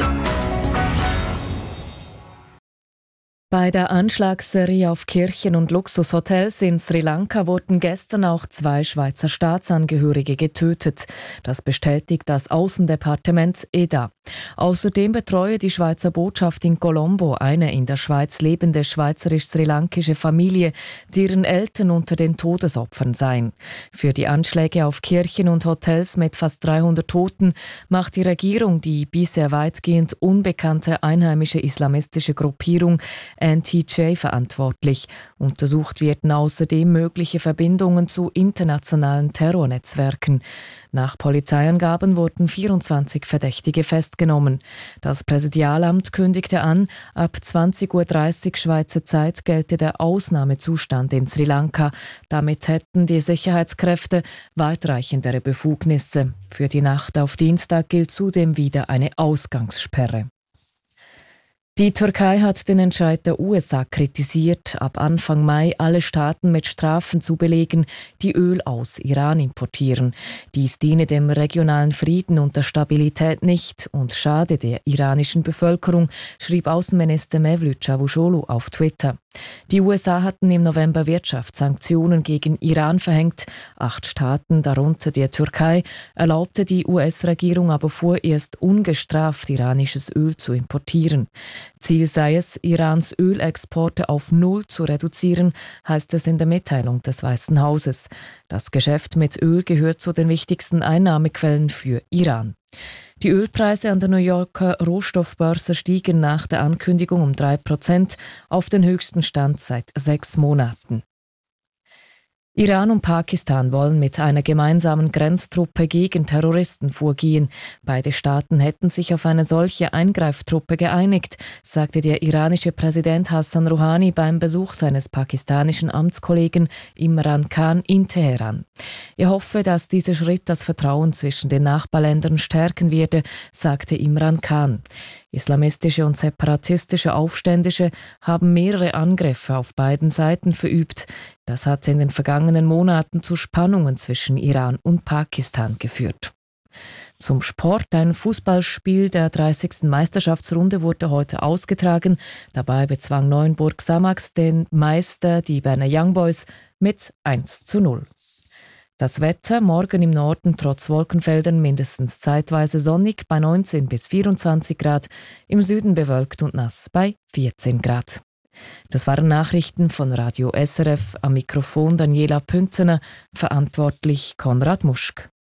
Bei der Anschlagsserie auf Kirchen und Luxushotels in Sri Lanka wurden gestern auch 2 Schweizer Staatsangehörige getötet. Das bestätigt das Außendepartement EDA. Außerdem betreue die Schweizer Botschaft in Colombo eine in der Schweiz lebende schweizerisch-sri-lankische Familie, deren Eltern unter den Todesopfern seien. Für die Anschläge auf Kirchen und Hotels mit fast 300 Toten macht die Regierung die bisher weitgehend unbekannte einheimische islamistische Gruppierung NTJ verantwortlich. Untersucht werden außerdem mögliche Verbindungen zu internationalen Terrornetzwerken. Nach Polizeiangaben wurden 24 Verdächtige festgenommen. Das Präsidialamt kündigte an, ab 20:30 Uhr Schweizer Zeit gelte der Ausnahmezustand in Sri Lanka. Damit hätten die Sicherheitskräfte weitreichendere Befugnisse. Für die Nacht auf Dienstag gilt zudem wieder eine Ausgangssperre. Die Türkei hat den Entscheid der USA kritisiert, ab Anfang Mai alle Staaten mit Strafen zu belegen, die Öl aus Iran importieren. Dies diene dem regionalen Frieden und der Stabilität nicht und schade der iranischen Bevölkerung, schrieb Außenminister Mevlüt Çavuşoğlu auf Twitter. Die USA hatten im November Wirtschaftssanktionen gegen Iran verhängt. 8 Staaten, darunter die Türkei, erlaubte die US-Regierung aber vorerst ungestraft iranisches Öl zu importieren. Ziel sei es, Irans Ölexporte auf 0 zu reduzieren, heißt es in der Mitteilung des Weißen Hauses. Das Geschäft mit Öl gehört zu den wichtigsten Einnahmequellen für Iran. Die Ölpreise an der New Yorker Rohstoffbörse stiegen nach der Ankündigung um 3% auf den höchsten Stand seit 6 Monaten. Iran und Pakistan wollen mit einer gemeinsamen Grenztruppe gegen Terroristen vorgehen. Beide Staaten hätten sich auf eine solche Eingreiftruppe geeinigt, sagte der iranische Präsident Hassan Rouhani beim Besuch seines pakistanischen Amtskollegen Imran Khan in Teheran. Er hoffe, dass dieser Schritt das Vertrauen zwischen den Nachbarländern stärken werde, sagte Imran Khan. Islamistische und separatistische Aufständische haben mehrere Angriffe auf beiden Seiten verübt. Das hat in den vergangenen Monaten zu Spannungen zwischen Iran und Pakistan geführt. Zum Sport. Ein Fußballspiel der 30. Meisterschaftsrunde wurde heute ausgetragen. Dabei bezwang Neuenburg Samax den Meister, die Berner Young Boys, mit 1:0. Das Wetter morgen im Norden trotz Wolkenfeldern mindestens zeitweise sonnig bei 19 bis 24 Grad, im Süden bewölkt und nass bei 14 Grad. Das waren Nachrichten von Radio SRF, am Mikrofon Daniela Pünzener, verantwortlich Konrad Muschk.